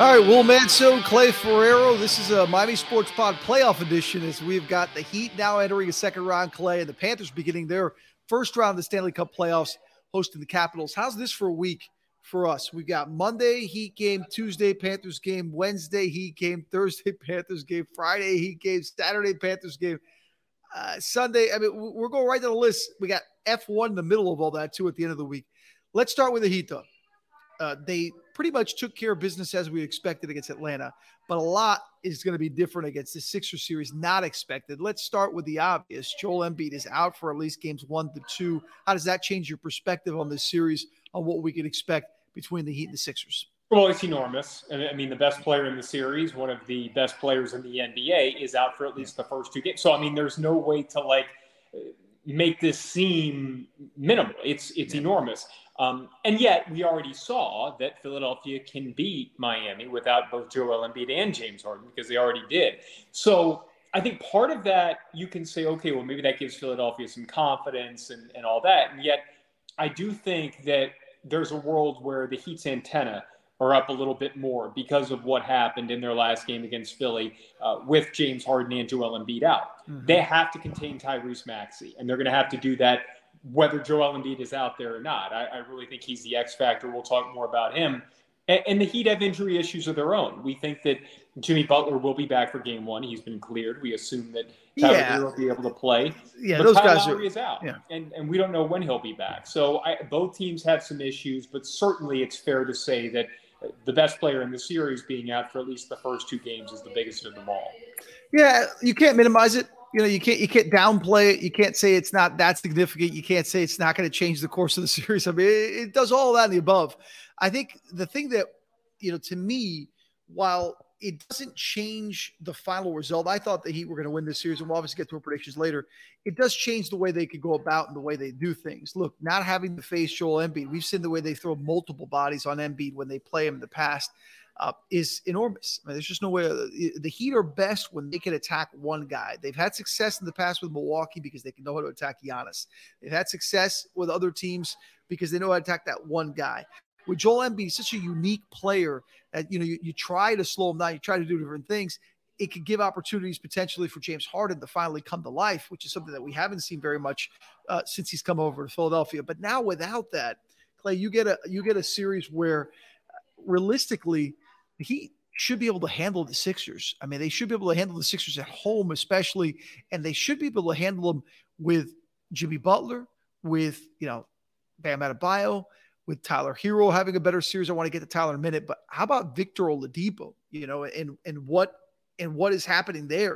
All right, Will Manso, Clay Ferrero. This is a Miami Sports Pod playoff edition as we've got the Heat now entering a second round, Clay, and the Panthers beginning their first round of the Stanley Cup playoffs, hosting the Capitals. How's this for a week for us? We've got Monday, Heat game, Tuesday, Panthers game, Wednesday, Heat game, Thursday, Panthers game, Friday, Heat game, Saturday, Panthers game, Sunday. I mean, we're going right down the list. We got F1 in the middle of all that, too, at the end of the week. Let's start with the Heat, though. They pretty much took care of business as we expected against Atlanta, but a lot is going to be different against the Sixers series, not expected. Let's start with the obvious. Joel Embiid is out for at least games 1 to 2. How does that change your perspective on this series, on what we can expect between the Heat and the Sixers? Well, it's enormous. I mean, the best player in the series, one of the best players in the NBA, is out for at least the first 2 games. So, I mean, there's no way to, make this seem minimal. It's enormous. And yet we already saw that Philadelphia can beat Miami without both Joel Embiid and James Harden, because they already did. So I think part of that, you can say, okay, well, maybe that gives Philadelphia some confidence and all that. And yet I do think that there's a world where the Heat's antenna are up a little bit more because of what happened in their last game against Philly with James Harden and Joel Embiid out. Mm-hmm. They have to contain Tyrese Maxey, and they're going to have to do that whether Joel Embiid is out there or not. I really think he's the X factor. We'll talk more about him. And the Heat have injury issues of their own. We think that Jimmy Butler will be back for game 1. He's been cleared. We assume that Tyler Hero will be able to play. Yeah, but those Kyle guys Lowry is out, and we don't know when he'll be back. So both teams have some issues, but certainly it's fair to say that the best player in the series being out for at least the first 2 games is the biggest of them all. Yeah, you can't minimize it. You can't downplay it. You can't say it's not that significant. You can't say it's not going to change the course of the series. I mean, it does all that and the above. I think the thing that, to me, while it doesn't change the final result, I thought the Heat were going to win this series, and we'll obviously get to our predictions later. It does change the way they could go about and the way they do things. Look, not having to face Joel Embiid, we've seen the way they throw multiple bodies on Embiid when they play him in the past, is enormous. I mean, there's just no way. The Heat are best when they can attack one guy. They've had success in the past with Milwaukee because they can know how to attack Giannis. They've had success with other teams because they know how to attack that one guy. With Joel Embiid, he's such a unique player that, you try to slow him down, you try to do different things. It could give opportunities potentially for James Harden to finally come to life, which is something that we haven't seen very much since he's come over to Philadelphia. But now without that, Clay, you get a series where realistically the Heat should be able to handle the Sixers. I mean, they should be able to handle the Sixers at home especially, and they should be able to handle them with Jimmy Butler, with, Bam Adebayo, with Tyler Hero having a better series. I want to get to Tyler in a minute, but how about Victor Oladipo, and what is happening there?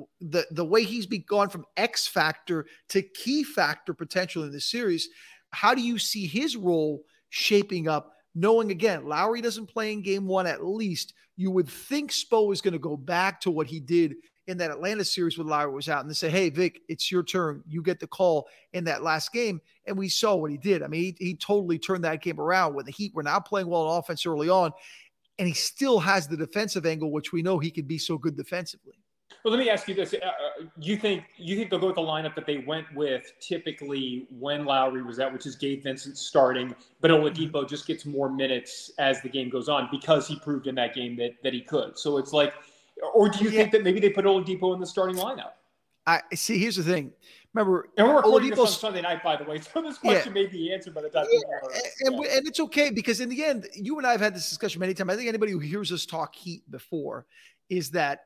The way he's gone from X factor to key factor potential in this series. How do you see his role shaping up? Knowing, again, Lowry doesn't play in game 1 at least, you would think Spo is going to go back to what he did in that Atlanta series when Lowry was out and they say, hey, Vic, it's your turn. You get the call in that last game. And we saw what he did. I mean, he totally turned that game around when the Heat were not playing well on offense early on, and he still has the defensive angle, which we know he can be so good defensively. Well, let me ask you this. You think they'll go with the lineup that they went with typically when Lowry was out, which is Gabe Vincent starting, but Oladipo just gets more minutes as the game goes on because he proved in that game that he could. So it's like, or do you think that maybe they put Oladipo in the starting lineup? I see. Here's the thing. Remember, and we're recording this on Sunday night, by the way, so this question may be answered by the time. And it's okay, because in the end, you and I have had this discussion many times. I think anybody who hears us talk Heat before is that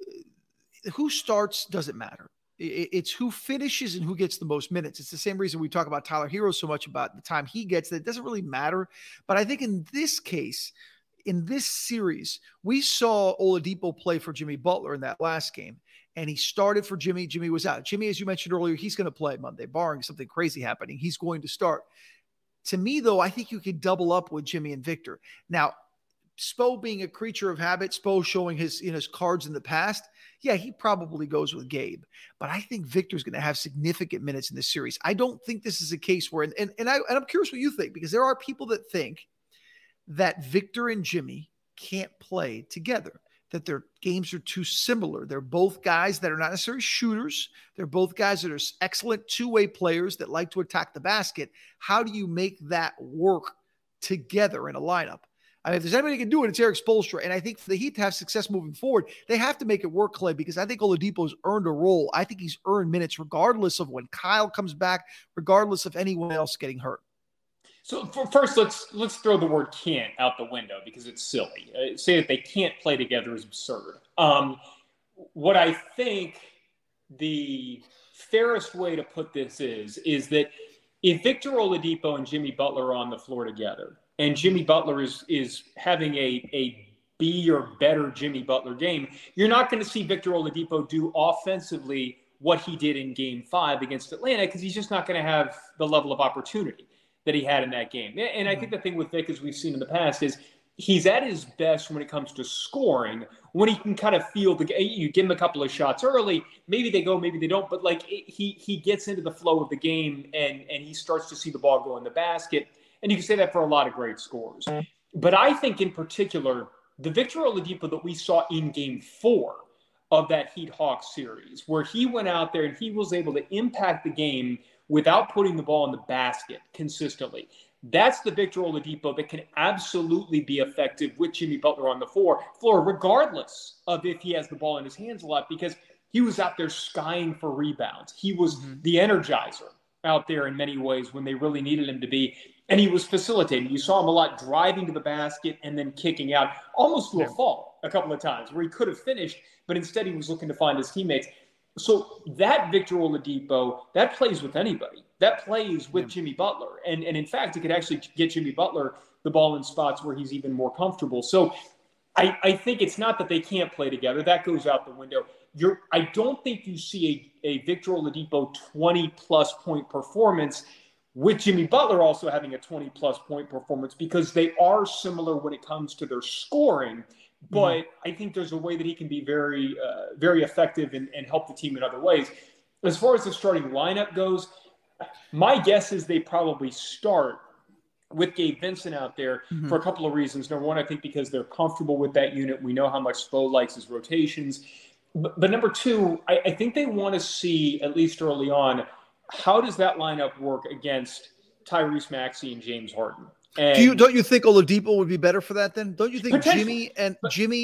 who starts doesn't matter. It's who finishes and who gets the most minutes. It's the same reason we talk about Tyler Hero so much about the time he gets, that it doesn't really matter. But I think in this case, in this series, we saw Oladipo play for Jimmy Butler in that last game, and he started for Jimmy. Jimmy was out. Jimmy, as you mentioned earlier, he's going to play Monday, barring something crazy happening. He's going to start. To me, though, I think you could double up with Jimmy and Victor. Now, Spo being a creature of habit, Spo showing his cards in the past, yeah, he probably goes with Gabe. But I think Victor's going to have significant minutes in this series. I don't think this is a case where, and I'm curious what you think, because there are people that think that Victor and Jimmy can't play together, that their games are too similar. They're both guys that are not necessarily shooters. They're both guys that are excellent two-way players that like to attack the basket. How do you make that work together in a lineup? I mean, if there's anybody who can do it, it's Erik Spoelstra. And I think for the Heat to have success moving forward, they have to make it work, Clay, because I think Oladipo's earned a role. I think he's earned minutes regardless of when Kyle comes back, regardless of anyone else getting hurt. So first, let's throw the word "can't" out the window because it's silly. Say that they can't play together is absurd. What I think the fairest way to put this is that if Victor Oladipo and Jimmy Butler are on the floor together, and Jimmy Butler is having a B or better Jimmy Butler game, you're not going to see Victor Oladipo do offensively what he did in Game 5 against Atlanta because he's just not going to have the level of opportunity that he had in that game. And I think the thing with Vic, as we've seen in the past, is he's at his best when it comes to scoring, when he can kind of feel the game. You give him a couple of shots early, maybe they go, maybe they don't, but like he gets into the flow of the game and he starts to see the ball go in the basket. And you can say that for a lot of great scorers. But I think in particular, the Victor Oladipo that we saw in Game 4 of that Heat-Hawks series, where he went out there and he was able to impact the game without putting the ball in the basket consistently. That's the Victor Oladipo that can absolutely be effective with Jimmy Butler on the floor, regardless of if he has the ball in his hands a lot, because he was out there skying for rebounds. He was the energizer out there in many ways when they really needed him to be. And he was facilitating. You saw him a lot driving to the basket and then kicking out, almost to a fault a couple of times where he could have finished, but instead he was looking to find his teammates. So that Victor Oladipo, that plays with anybody. That plays with Jimmy Butler. And in fact, it could actually get Jimmy Butler the ball in spots where he's even more comfortable. So I think it's not that they can't play together. That goes out the window. I don't think you see a Victor Oladipo 20-plus point performance with Jimmy Butler also having a 20-plus point performance because they are similar when it comes to their scoring. But I think there's a way that he can be very, very effective and help the team in other ways. As far as the starting lineup goes, my guess is they probably start with Gabe Vincent out there for a couple of reasons. Number one, I think because they're comfortable with that unit. We know how much Spo likes his rotations. But number two, I think they want to see, at least early on, how does that lineup work against Tyrese Maxey and James Harden? And don't you think Oladipo would be better for that then? Don't you think Jimmy and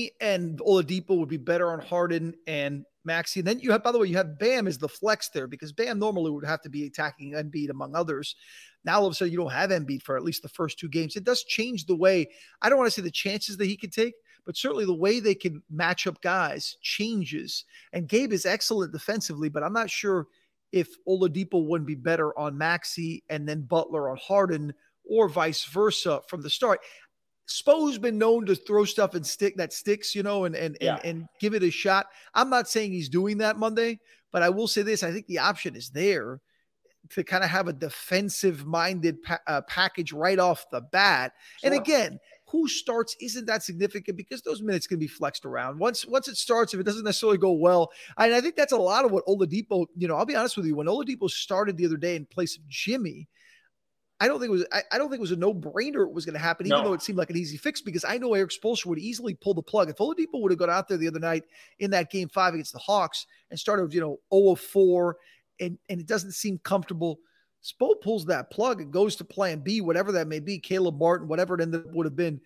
Oladipo would be better on Harden and Maxey? And then you have, by the way, you have Bam as the flex there because Bam normally would have to be attacking Embiid among others. Now all of a sudden you don't have Embiid for at least the first two games. It does change the way, I don't want to say the chances that he could take, but certainly the way they can match up guys changes. And Gabe is excellent defensively, but I'm not sure if Oladipo wouldn't be better on Maxey and then Butler on Harden, or vice versa from the start. Spo's been known to throw stuff and sticks, and give it a shot. I'm not saying he's doing that Monday, but I will say this. I think the option is there to kind of have a defensive-minded package right off the bat. Sure. And again, who starts isn't that significant because those minutes can be flexed around. Once it starts, if it doesn't necessarily go well, and I think that's a lot of what Oladipo, I'll be honest with you, when Oladipo started the other day in place of Jimmy, I don't think it was a no-brainer it was going to happen, even though it seemed like an easy fix, because I know Erik Spoelstra would easily pull the plug. If Oladipo would have gone out there the other night in that Game 5 against the Hawks and started, 0 of 4, and it doesn't seem comfortable, Spo pulls that plug and goes to plan B, whatever that may be, Caleb Martin, whatever it would have been.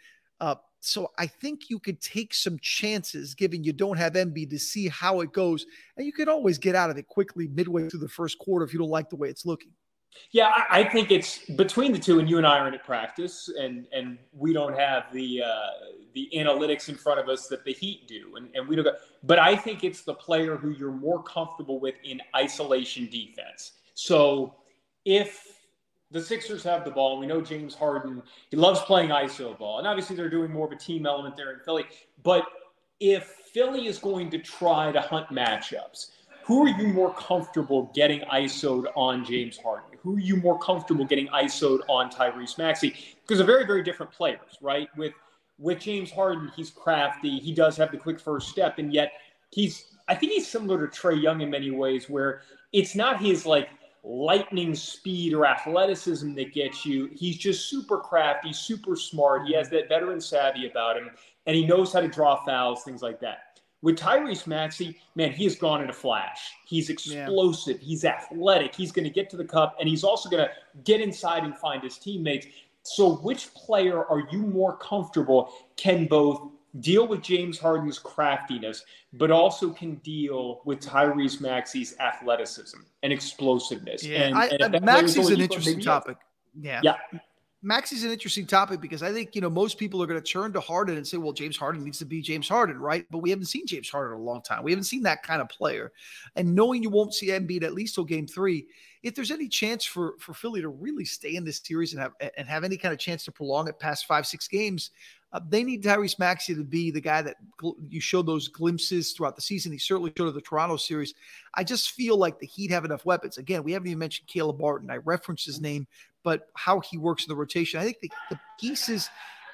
So I think you could take some chances, given you don't have Embiid, to see how it goes. And you can always get out of it quickly midway through the first quarter if you don't like the way it's looking. Yeah, I think it's between the two, and you and I are in at practice, and we don't have the analytics in front of us that the Heat do, and we don't. But I think it's the player who you're more comfortable with in isolation defense. So if the Sixers have the ball, and we know James Harden, he loves playing ISO ball, and obviously they're doing more of a team element there in Philly. But if Philly is going to try to hunt matchups, who are you more comfortable getting ISO'd on James Harden? Who are you more comfortable getting ISO'd on Tyrese Maxey? Because they're very, very different players, right? With James Harden, he's crafty. He does have the quick first step, and yet I think he's similar to Trae Young in many ways, where it's not his like lightning speed or athleticism that gets you. He's just super crafty, super smart. He has that veteran savvy about him, and he knows how to draw fouls, things like that. With Tyrese Maxey, man, he has gone in a flash. He's explosive. Yeah. He's athletic. He's going to get to the cup, and he's also going to get inside and find his teammates. So which player are you more comfortable can both deal with James Harden's craftiness, but also can deal with Tyrese Maxey's athleticism and explosiveness? Yeah, And Maxey's an interesting topic. Yeah. Maxey's an interesting topic because I think, most people are going to turn to Harden and say, well, James Harden needs to be James Harden, right? But we haven't seen James Harden in a long time. We haven't seen that kind of player. And knowing you won't see Embiid at least till game 3, if there's any chance for Philly to really stay in this series and have any kind of chance to prolong it past 5-6 games, they need Tyrese Maxey to be the guy that you show those glimpses throughout the season. He certainly showed at the Toronto series. I just feel like the Heat have enough weapons. Again, we haven't even mentioned Caleb Martin. I referenced his name, but how he works in the rotation. I think the pieces,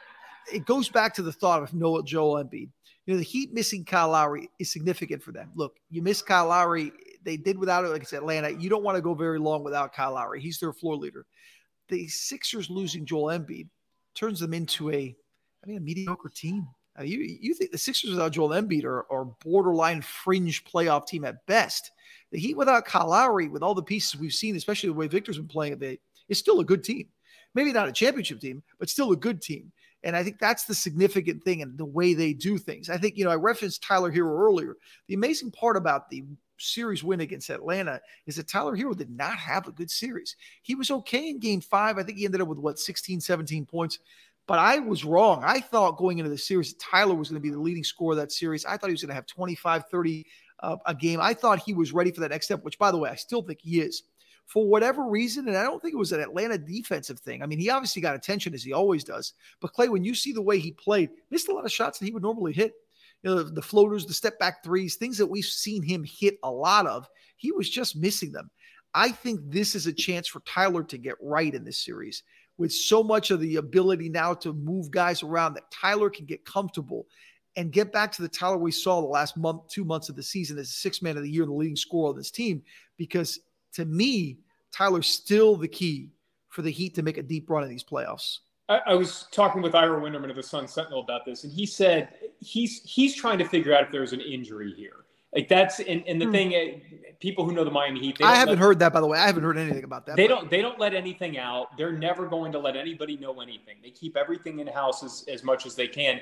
it goes back to the thought of Joel Embiid. The Heat missing Kyle Lowry is significant for them. Look, you miss Kyle Lowry. They did without it against Atlanta. You don't want to go very long without Kyle Lowry. He's their floor leader. The Sixers losing Joel Embiid turns them into a mediocre team. You think the Sixers without Joel Embiid are borderline fringe playoff team at best. The Heat without Kyle Lowry, with all the pieces we've seen, especially the way Victor's been playing, is still a good team. Maybe not a championship team, but still a good team. And I think that's the significant thing in the way they do things. I think, I referenced Tyler Hero earlier. The amazing part about the series win against Atlanta is that Tyler Hero did not have a good series. He was okay in game 5. I think he ended up with 16, 17 points. But I was wrong. I thought going into the series, Tyler was going to be the leading scorer of that series. I thought he was going to have 25, 30 a game. I thought he was ready for that next step, which, by the way, I still think he is. For whatever reason, and I don't think it was an Atlanta defensive thing. I mean, he obviously got attention, as he always does. But, Clay, when you see the way he played, missed a lot of shots that he would normally hit. The floaters, the step-back threes, things that we've seen him hit a lot of, he was just missing them. I think this is a chance for Tyler to get right in this series, with so much of the ability now to move guys around, that Tyler can get comfortable and get back to the Tyler we saw the last 2 months of the season as the 6th man of the year and the leading scorer of this team. Because to me, Tyler's still the key for the Heat to make a deep run in these playoffs. I was talking with Ira Winderman of the Sun Sentinel about this, and he said he's trying to figure out if there's an injury here. Like that's and the thing, people who know the Miami Heat. I haven't heard that, by the way. I haven't heard anything about that. They don't let anything out. They're never going to let anybody know anything. They keep everything in house as much as they can.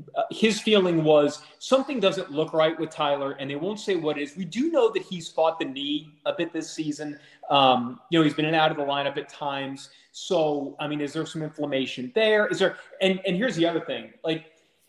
His feeling was something doesn't look right with Tyler, and they won't say what it is. We do know that he's fought the knee a bit this season. He's been in and out of the lineup at times. So, is there some inflammation there? Is there? And here's the other thing. Like,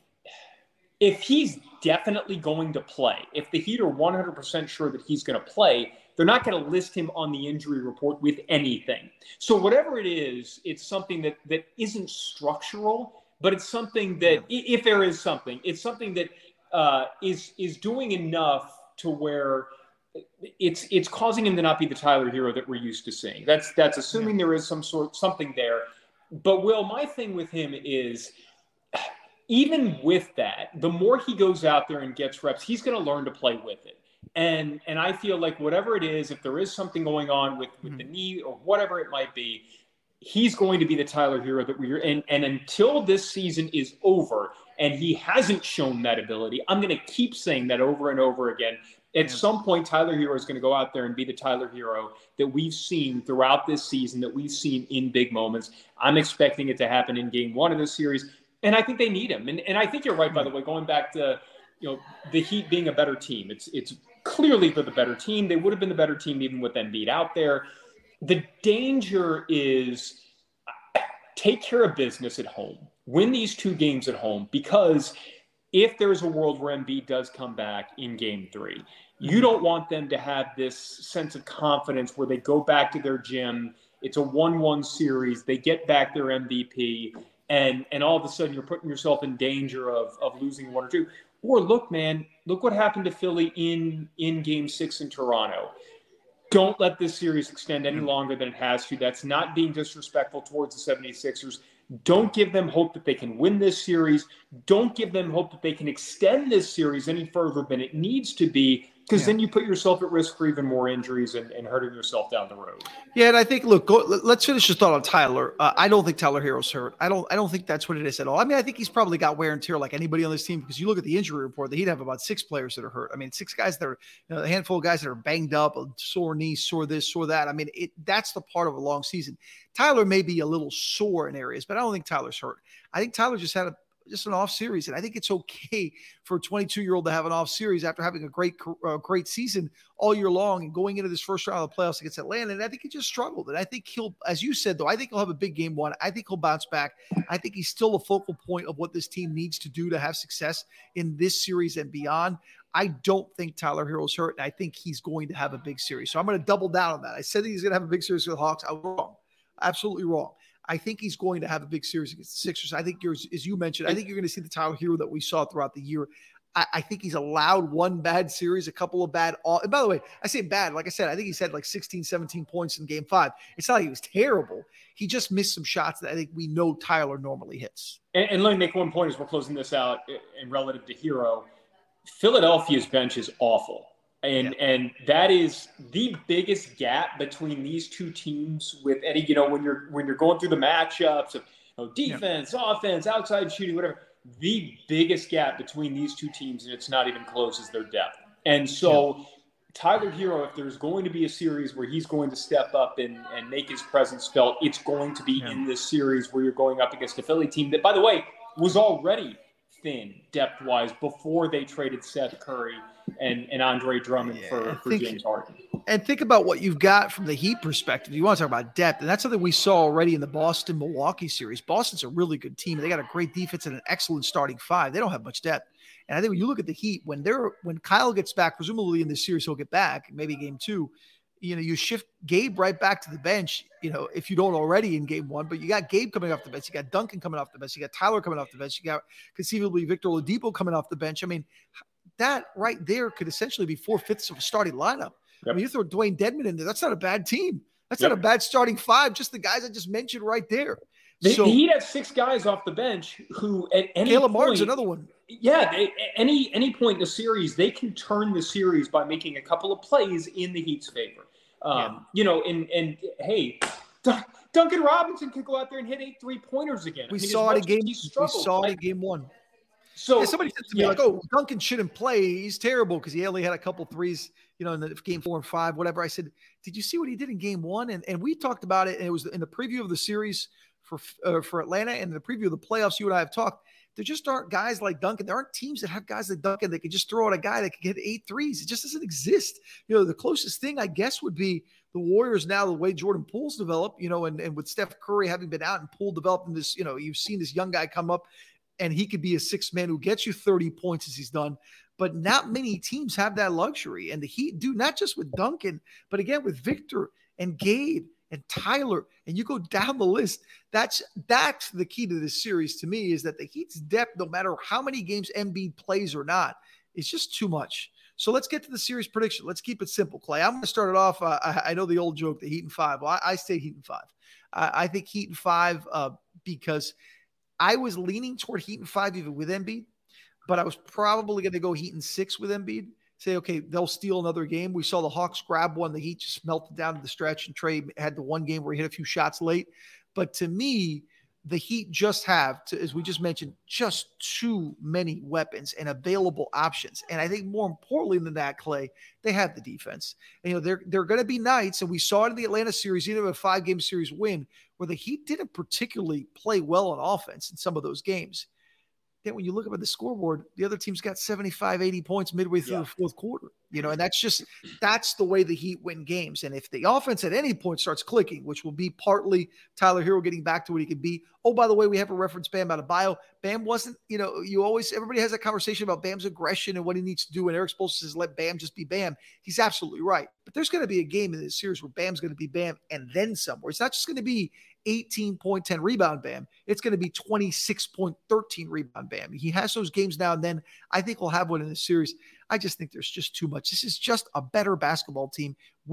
if he's definitely going to play, if the Heat are 100% sure that he's going to play, they're not going to list him on the injury report with anything. So whatever it is, it's something that isn't structural, but it's something that, if there is something, it's something that is doing enough to where it's causing him to not be the Tyler Hero that we're used to seeing. That's assuming there is something there. But Will, my thing with him is, even with that, the more he goes out there and gets reps, he's going to learn to play with it. And I feel like whatever it is, if there is something going on with the knee or whatever it might be, he's going to be the Tyler Hero that we're in. And until this season is over and he hasn't shown that ability, I'm going to keep saying that over and over again. At some point, Tyler Hero is going to go out there and be the Tyler Hero that we've seen throughout this season, that we've seen in big moments. I'm expecting it to happen in game 1 of this series. And I think they need him. And I think you're right, by the way, going back to, the Heat being a better team. It's clearly the better team. They would have been the better team even with Embiid out there. The danger is take care of business at home. Win these 2 games at home, because if there's a world where Embiid does come back in game 3, you don't want them to have this sense of confidence where they go back to their gym. It's a 1-1 series. They get back their MVP. And all of a sudden you're putting yourself in danger of losing 1 or 2. Or look what happened to Philly in game 6 in Toronto. Don't let this series extend any longer than it has to. That's not being disrespectful towards the 76ers. Don't give them hope that they can win this series. Don't give them hope that they can extend this series any further than it needs to be because then you put yourself at risk for even more injuries and hurting yourself down the road. Yeah, and I think, look, let's finish the thought on Tyler. I don't think Tyler Herro's hurt. I don't think that's what it is at all. I mean, I think he's probably got wear and tear like anybody on this team, because you look at the injury report, he'd have about 6 players that are hurt. I mean, 6 guys that are, a handful of guys that are banged up, a sore knee, sore this, sore that. I mean, that's the part of a long season. Tyler may be a little sore in areas, but I don't think Tyler's hurt. I think Tyler just had just an off series. And I think it's okay for a 22-year-old to have an off series after having a great season all year long and going into this first round of the playoffs against Atlanta. And I think he just struggled. And I think he'll, as you said, though, I think he'll have a big game 1. I think he'll bounce back. I think he's still a focal point of what this team needs to do to have success in this series and beyond. I don't think Tyler Herro's hurt, and I think he's going to have a big series. So I'm going to double down on that. I said that he's going to have a big series with the Hawks. I was wrong. Absolutely wrong. I think he's going to have a big series against the Sixers. I think, as you mentioned, I think you're going to see the Tyler Herro that we saw throughout the year. I think he's allowed one bad series, a couple of bad. And by the way, I say bad. Like I said, I think he's had like 16, 17 points in game 5. It's not like he was terrible. He just missed some shots that I think we know Tyler normally hits. And let me make one point as we're closing this out in relative to Herro. Philadelphia's bench is awful. And that is the biggest gap between these two teams with any, when you're going through the matchups of defense, offense, outside shooting, whatever, the biggest gap between these two teams, and it's not even close, is their depth. And so Tyler Herro, if there's going to be a series where he's going to step up and make his presence felt, it's going to be in this series where you're going up against a Philly team that, by the way, was already thin depth-wise before they traded Seth Curry and Andre Drummond for James Harden. And think about what you've got from the Heat perspective. You want to talk about depth, and that's something we saw already in the Boston-Milwaukee series. Boston's a really good team. They got a great defense and an excellent starting 5. They don't have much depth. And I think when you look at the Heat, when Kyle gets back, presumably in this series he'll get back, maybe game 2, you shift Gabe right back to the bench, if you don't already in game 1, but you got Gabe coming off the bench. You got Duncan coming off the bench. You got Tyler coming off the bench. You got conceivably Victor Oladipo coming off the bench. I mean, that right there could essentially be 4/5 of a starting lineup. I mean, you throw Dwayne Dedmon in there. That's not a bad team. That's not a bad starting 5. Just the guys I just mentioned right there. The Heat have 6 guys off the bench who at any Caleb point, Martin's another one. Yeah, any point in the series, they can turn the series by making a couple of plays in the Heat's favor. And hey, Duncan Robinson could go out there and hit 8 3-pointers again. We saw it in game 1. So somebody said to me, like, "Oh, Duncan shouldn't play. He's terrible because he only had a couple threes, in the game 4 and 5, whatever." I said, "Did you see what he did in game 1?" And we talked about it. And it was in the preview of the series for Atlanta and the preview of the playoffs. You and I have talked. There just aren't guys like Duncan. There aren't teams that have guys like Duncan that can just throw out a guy that can get 8 threes. It just doesn't exist. The closest thing I guess would be the Warriors now, the way Jordan Poole's developed, and with Steph Curry having been out and Poole developing this, you've seen this young guy come up and he could be a 6th man who gets you 30 points as he's done. But not many teams have that luxury. And the Heat do, not just with Duncan, but again with Victor and Gabe and Tyler, and you go down the list. That's the key to this series to me, is that the Heat's depth, no matter how many games Embiid plays or not, is just too much. So let's get to the series prediction. Let's keep it simple, Clay. I'm going to start it off. I know the old joke, the Heat in 5. Well, I say Heat in 5. I think Heat in 5 because I was leaning toward Heat in 5 even with Embiid, but I was probably going to go Heat in 6 with Embiid. Say, okay, they'll steal another game. We saw the Hawks grab one. The Heat just melted down to the stretch, and Trey had the one game where he hit a few shots late. But to me, the Heat just have, as we just mentioned, just too many weapons and available options. And I think more importantly than that, Clay, they have the defense. And, they're going to be nights, and we saw it in the Atlanta series, even a 5-game series win, where the Heat didn't particularly play well on offense in some of those games. Then when you look up at the scoreboard, the other team's got 75, 80 points midway through the fourth quarter, and that's the way the Heat win games. And if the offense at any point starts clicking, which will be partly Tyler Herro getting back to what he can be. Oh, by the way, we have a reference Bam Adebayo. Bam wasn't, everybody has that conversation about Bam's aggression and what he needs to do. And Eric Spoelstra says, let Bam just be Bam. He's absolutely right. But there's going to be a game in this series where Bam's going to be Bam and then some, where it's not just going to be 18.10 rebound Bam. It's going to be 26.13 rebound Bam. He has those games now and then. I think we'll have one in this series. I just think there's just too much. This is just a better basketball team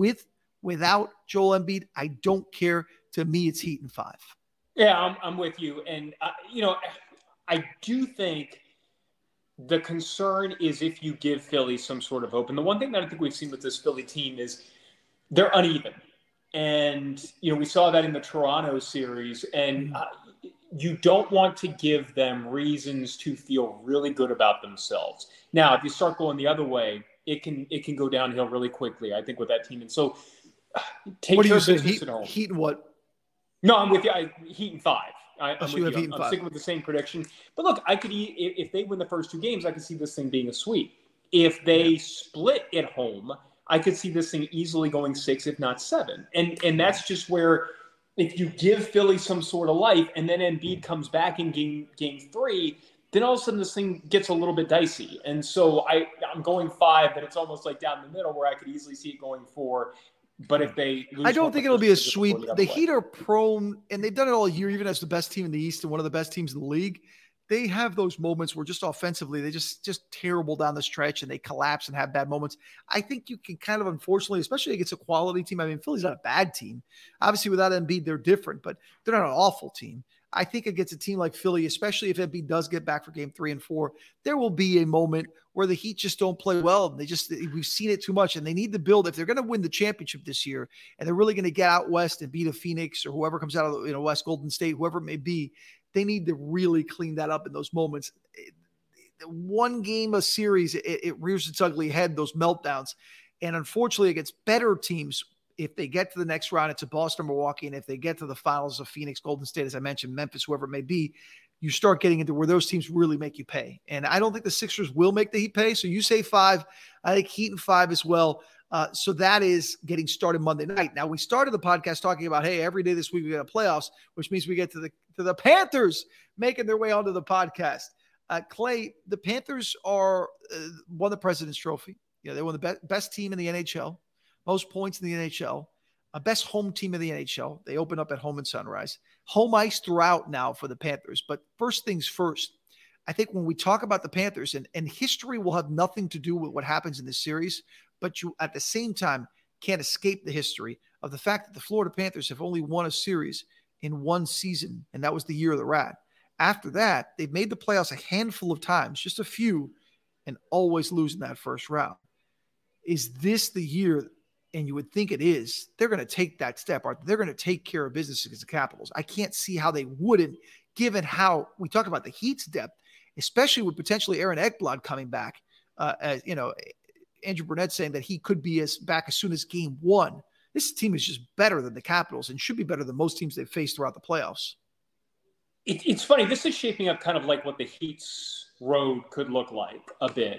without Joel Embiid. I don't care. To me, it's Heat in 5. Yeah, I'm with you. And, I do think The concern is if you give Philly some sort of hope. And the one thing that I think we've seen with this Philly team is they're uneven. And, we saw that in the Toronto series. And you don't want to give them reasons to feel really good about themselves. Now, if you start going the other way, it can go downhill really quickly, I think, with that team. And so take care of business at home. Heat and what? No, I'm with you. Heat and 5. I'm sticking with the same prediction. But look, I could if they win the first 2 games, I could see this thing being a sweep. If they split at home, I could see this thing easily going 6, if not 7. And that's just where if you give Philly some sort of life and then Embiid comes back in game 3, then all of a sudden this thing gets a little bit dicey. And so I'm going 5, but it's almost like down the middle where I could easily see it going 4. But if they lose, I don't think it'll be a sweep. The Heat are prone, and they've done it all year, even as the best team in the East and one of the best teams in the league. They have those moments where just offensively, they just terrible down the stretch and they collapse and have bad moments. I think you can kind of, unfortunately, especially against a quality team. I mean, Philly's not a bad team. Obviously, without Embiid, they're different, but they're not an awful team. I think against a team like Philly, especially if Embiid does get back for game 3 and 4, there will be a moment where the Heat just don't play well. We've seen it too much, and they need to build. If they're going to win the championship this year, and they're really going to get out west and beat a Phoenix or whoever comes out of the West, Golden State, whoever it may be, they need to really clean that up in those moments. One game a series, it rears its ugly head, those meltdowns. And unfortunately, against better teams, if they get to the next round, it's a Boston, Milwaukee, and if they get to the finals of Phoenix, Golden State, as I mentioned, Memphis, whoever it may be, you start getting into where those teams really make you pay. And I don't think the Sixers will make the Heat pay. So you say 5. I think Heat and 5 as well. So that is getting started Monday night. Now, we started the podcast talking about, hey, every day this week we got a playoffs, which means we get to the Panthers making their way onto the podcast. Clay, the Panthers are won the President's Trophy. They won the best team in the NHL, most points in the NHL, best home team in the NHL. They open up at home in Sunrise. Home ice throughout now for the Panthers. But first things first, I think when we talk about the Panthers, and history will have nothing to do with what happens in this series, but you at the same time can't escape the history of the fact that the Florida Panthers have only won a series in one season, and that was the year of the Rat. After that, they've made the playoffs a handful of times, just a few, and always losing that first round. Is this the year? And you would think it is. They're going to take that step. They're going to take care of business against the Capitals. I can't see how they wouldn't, given how we talk about the Heat's depth, especially with potentially Aaron Ekblad coming back. Andrew Burnett saying that he could be back as soon as game 1. This team is just better than the Capitals and should be better than most teams they've faced throughout the playoffs. It's funny. This is shaping up kind of like what the Heat's road could look like a bit.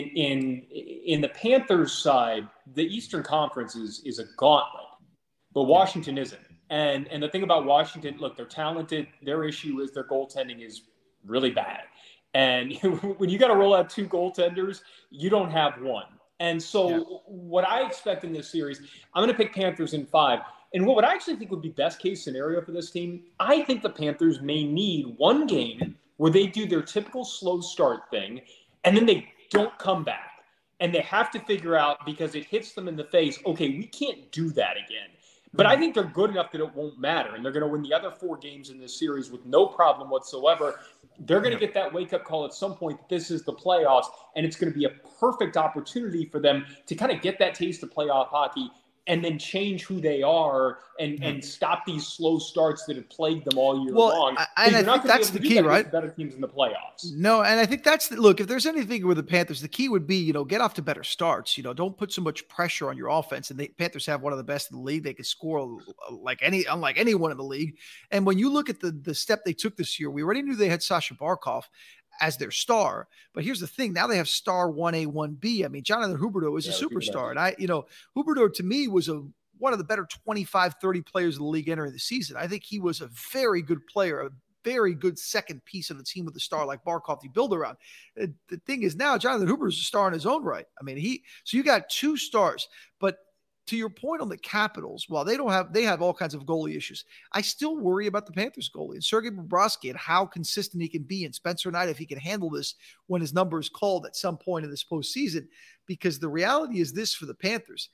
In the Panthers side, the Eastern Conference is a gauntlet, but Washington isn't. And the thing about Washington, look, they're talented. Their issue is their goaltending is really bad. And when you got to roll out 2 goaltenders, you don't have one. And so what I expect in this series, I'm going to pick Panthers in 5. And what I actually think would be best case scenario for this team, I think the Panthers may need one game where they do their typical slow start thing, and then they don't come back. And they have to figure out, because it hits them in the face, okay, we can't do that again. But I think they're good enough that it won't matter, and they're going to win the other 4 games in this series with no problem whatsoever. They're going to get that wake-up call at some point that this is the playoffs, and it's going to be a perfect opportunity for them to kind of get that taste of playoff hockey and then change who they are and stop these slow starts that have plagued them all year long. And I think that's the key, right? Better teams in the playoffs. No, and I think that's look, if there's anything with the Panthers, the key would be, get off to better starts. Don't put so much pressure on your offense. And the Panthers have one of the best in the league. They can score unlike anyone in the league. And when you look at the step they took this year, we already knew they had Sasha Barkov as their star. But here's the thing. Now they have star 1A, 1B. I mean, Jonathan Huberdeau is a superstar. And Huberdeau to me was one of the better 25, 30 players in the league entering the season. I think he was a very good player, a very good second piece of the team with a star like Barkov to build around. The thing is now Jonathan Huberdeau is a star in his own right. I mean, so you got 2 stars, but to your point on the Capitals, while they have all kinds of goalie issues, I still worry about the Panthers goalie and Sergei Bobrovsky and how consistent he can be, and Spencer Knight, if he can handle this when his number is called at some point in this postseason. Because the reality is this for the Panthers,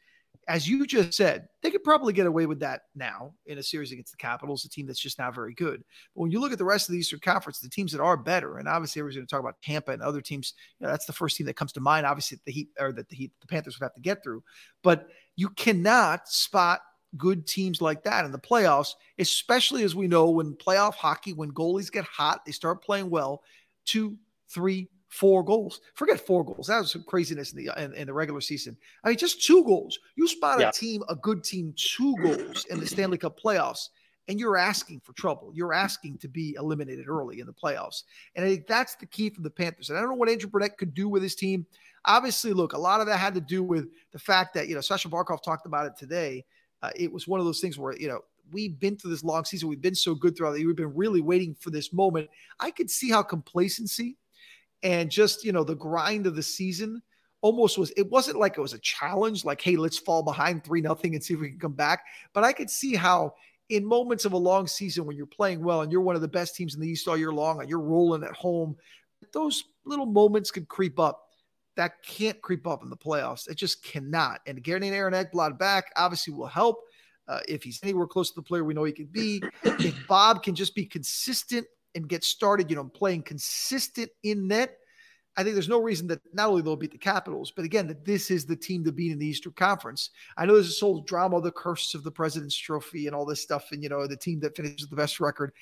as you just said, they could probably get away with that now in a series against the Capitals, a team that's just not very good. But when you look at the rest of the Eastern Conference, the teams that are better, and obviously everyone's going to talk about Tampa and other teams, that's the first team that comes to mind. Obviously, the Panthers would have to get through. But you cannot spot good teams like that in the playoffs, especially as we know when playoff hockey, when goalies get hot, they start playing well, 2, 3, 4 goals. Forget 4 goals. That was some craziness in the regular season. I mean, just 2 goals. You spot a good team, 2 goals in the Stanley Cup playoffs, and you're asking for trouble. You're asking to be eliminated early in the playoffs. And I think that's the key for the Panthers. And I don't know what Andrew Brunette could do with his team. Obviously, look, a lot of that had to do with the fact that, Sasha Barkov talked about it today. It was one of those things where, we've been through this long season. We've been so good throughout the year. We've been really waiting for this moment. I could see how complacency and just, the grind of the season almost was, it wasn't like it was a challenge, like, hey, let's fall behind 3-0 and see if we can come back. But I could see how in moments of a long season when you're playing well and you're one of the best teams in the East all year long and you're rolling at home, those little moments could creep up. That can't creep up in the playoffs. It just cannot. And getting Aaron Ekblad back obviously will help. If he's anywhere close to the player we know he could be. If Bob can just be consistent and get started, playing consistent in net, I think there's no reason that not only they'll beat the Capitals, but again, that this is the team to beat in the Eastern Conference. I know there's this whole drama, the curse of the President's Trophy and all this stuff, and, the team that finishes the best record.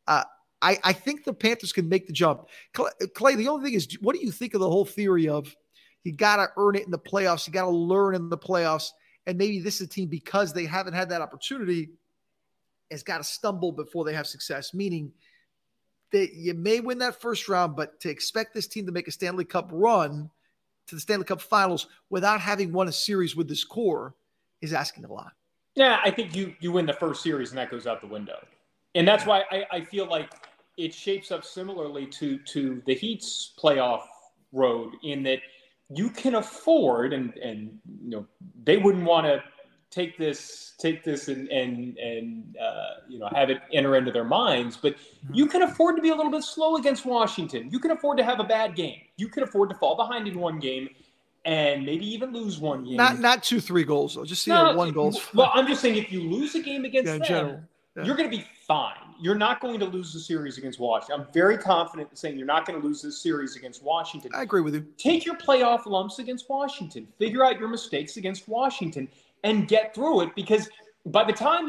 I think the Panthers can make the jump. Clay, the only thing is, what do you think of the whole theory of you got to earn it in the playoffs, you got to learn in the playoffs, and maybe this is a team, because they haven't had that opportunity, has got to stumble before they have success, meaning that you may win that first round, but to expect this team to make a Stanley Cup run to the Stanley Cup finals without having won a series with this core is asking a lot. Yeah, I think you win the first series and that goes out the window. And that's why I feel like it shapes up similarly to the Heat's playoff road, in that you can afford, and they wouldn't want to take this and have it enter into their minds, but you can afford to be a little bit slow against Washington. You can afford to have a bad game. You can afford to fall behind in one game and maybe even lose one game. Not 2-3 goals though. Just 1 goal. Well, I'm just saying, if you lose a game against them, general, you're going to be fine. You're not going to lose the series against Washington. I'm very confident in saying you're not going to lose this series against Washington. I agree with you. Take your playoff lumps against Washington. Figure out your mistakes against Washington and get through it, because by the time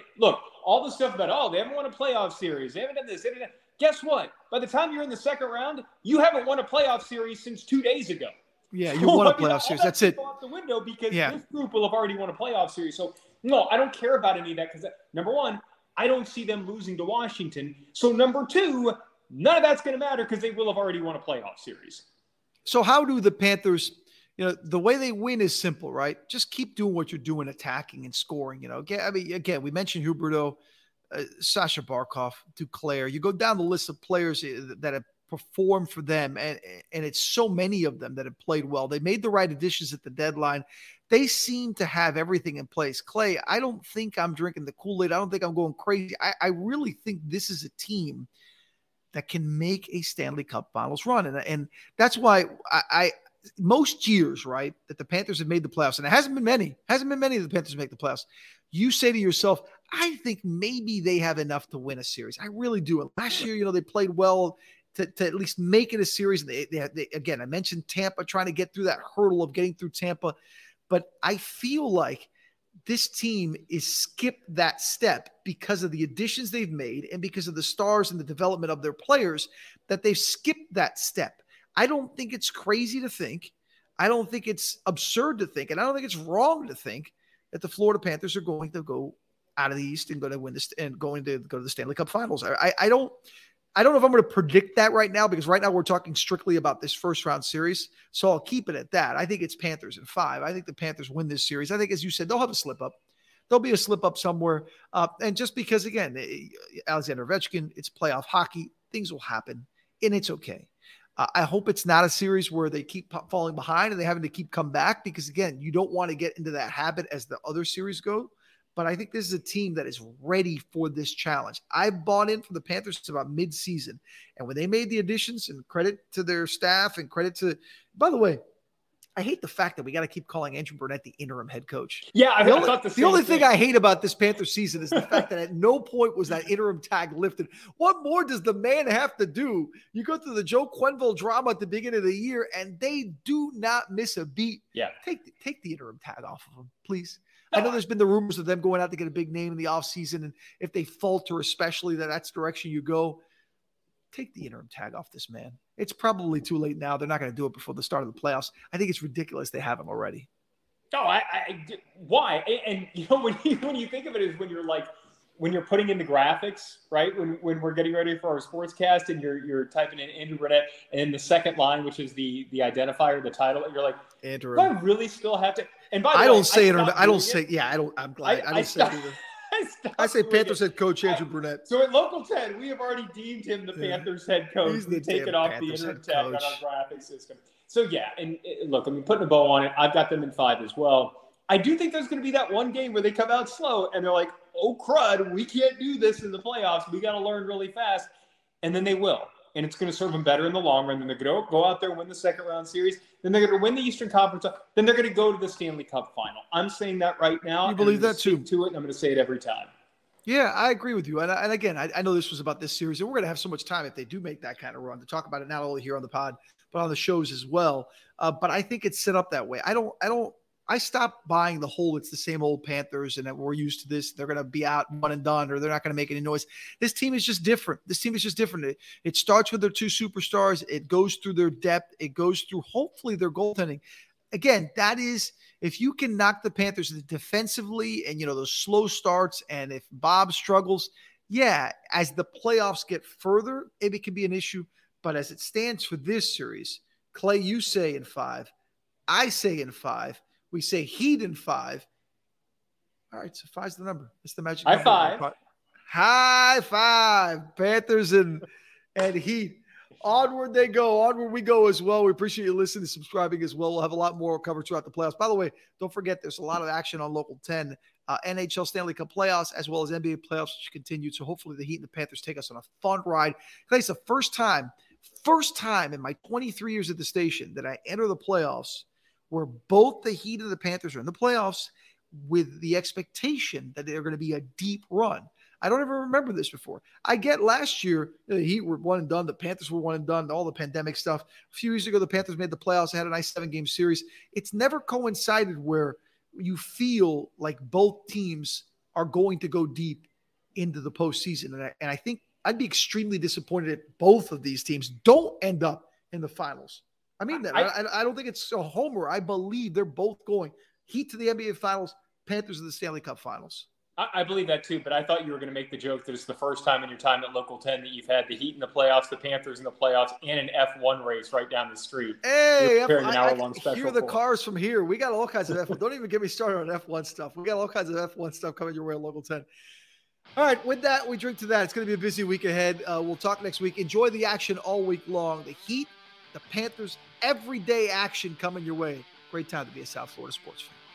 all the stuff about, they haven't won a playoff series, they haven't done this, they haven't done that. Guess what? By the time you're in the second round, you haven't won a playoff series since 2 days ago. Yeah, you won a playoff series. That's it. Out the window, because this group will have already won a playoff series. So, no, I don't care about any of that, because, number one, I don't see them losing to Washington. So, number two, none of that's going to matter, because they will have already won a playoff series. So how do the Panthers, the way they win is simple, right? Just keep doing what you're doing, attacking and scoring. Again, we mentioned Huberdeau, Sasha Barkov, Duclair. You go down the list of players that have performed for them, and it's so many of them that have played well. They made the right additions at the deadline. They seem to have everything in place. Clay, I don't think I'm drinking the Kool-Aid. I don't think I'm going crazy. I really think this is a team that can make a Stanley Cup Finals run. And that's why I most years, right, that the Panthers have made the playoffs, and it hasn't been many of the Panthers make the playoffs. You say to yourself, I think maybe they have enough to win a series. I really do. And last year, they played well to at least make it a series. They again, I mentioned Tampa trying to get through that hurdle of getting through Tampa. But I feel like this team is skipped that step because of the additions they've made and because of the stars and the development of their players, that they've skipped that step. I don't think it's crazy to think. I don't think it's absurd to think. And I don't think it's wrong to think that the Florida Panthers are going to go out of the East and going to win this and going to go to the Stanley Cup Finals. I don't know if I'm going to predict that right now, because right now we're talking strictly about this first round series. So I'll keep it at that. I think it's Panthers in 5. I think the Panthers win this series. I think, as you said, they'll have a slip up. There'll be a slip up somewhere. And just because, again, Alexander Ovechkin, it's playoff hockey, things will happen, and it's okay. I hope it's not a series where they keep falling behind and they having to keep come back, because, again, you don't want to get into that habit as the other series go. But I think this is a team that is ready for this challenge. I bought in for the Panthers about mid-season. And when they made the additions, and credit to their staff and credit to – by the way, I hate the fact that we got to keep calling Andrew Burnett the interim head coach. Yeah, I thought the only thing I hate about this Panthers season is the fact that at no point was that interim tag lifted. What more does the man have to do? You go through the Joe Quenneville drama at the beginning of the year, and they do not miss a beat. Yeah. Take the interim tag off of them, please. I know there's been the rumors of them going out to get a big name in the offseason, and if they falter, especially that's the direction you go, take the interim tag off this man. It's probably too late now. They're not going to do it before the start of the playoffs. I think it's ridiculous they have him already. No, why? And when you think of it, is when you're putting in the graphics, right? When we're getting ready for our sportscast, and you're typing in Andrew Burnett, and the second line, which is the identifier, the title, you're like, Andrew. Do I really still have to? And by the way, I'm glad. I don't say either. I say Panthers head coach Andrew Burnett. So at Local 10, we have already deemed him the Panthers head coach. We've taken off the interim tag on our graphic system. So yeah, and look, I mean, putting a bow on it, I've got them in 5 as well. I do think there's going to be that one game where they come out slow and they're like, oh crud, we can't do this in the playoffs. We got to learn really fast. And then they will. And it's going to serve them better in the long run. Then they're going to go out there and win the second round series. Then they're going to win the Eastern Conference. Then they're going to go to the Stanley Cup final. I'm saying that right now. You believe that too? To it, and I'm going to say it every time. Yeah, I agree with you. And again, I know this was about this series, and we're going to have so much time if they do make that kind of run to talk about it, not only here on the pod, but on the shows as well. But I think it's set up that way. I stopped buying the whole, it's the same old Panthers and that we're used to this. They're going to be out one and done, or they're not going to make any noise. This team is just different. It starts with their 2 superstars. It goes through their depth. It goes through, hopefully, their goaltending. Again, that is, if you can knock the Panthers defensively and, those slow starts, and if Bob struggles, yeah, as the playoffs get further, it can be an issue. But as it stands for this series, Clay, you say in 5. I say in 5. We say Heat in 5. All right, so 5's the number. It's the magic number. High five. Panthers and Heat. Onward they go. Onward we go as well. We appreciate you listening and subscribing as well. We'll have a lot more covered throughout the playoffs. By the way, don't forget there's a lot of action on Local 10. NHL Stanley Cup playoffs as well as NBA playoffs, which continue. So hopefully the Heat and the Panthers take us on a fun ride. It's the first time in my 23 years at the station that I enter the playoffs where both the Heat and the Panthers are in the playoffs with the expectation that they're going to be a deep run. I don't ever remember this before. I get last year, the Heat were one and done. The Panthers were one and done, all the pandemic stuff. A few years ago, the Panthers made the playoffs. They had a nice 7-game series. It's never coincided where you feel like both teams are going to go deep into the postseason. And I think I'd be extremely disappointed if both of these teams don't end up in the finals. I mean that. I don't think it's a homer. I believe they're both going. Heat to the NBA Finals, Panthers to the Stanley Cup Finals. I believe that too, but I thought you were going to make the joke that it's the first time in your time at Local 10 that you've had the Heat in the playoffs, the Panthers in the playoffs, and an F1 race right down the street. Hey, I hear the cars from here. We got all kinds of F1. Don't even get me started on F1 stuff. We got all kinds of F1 stuff coming your way at Local 10. All right, with that, we drink to that. It's going to be a busy week ahead. We'll talk next week. Enjoy the action all week long. The Heat, the Panthers, everyday action coming your way. Great time to be a South Florida sports fan.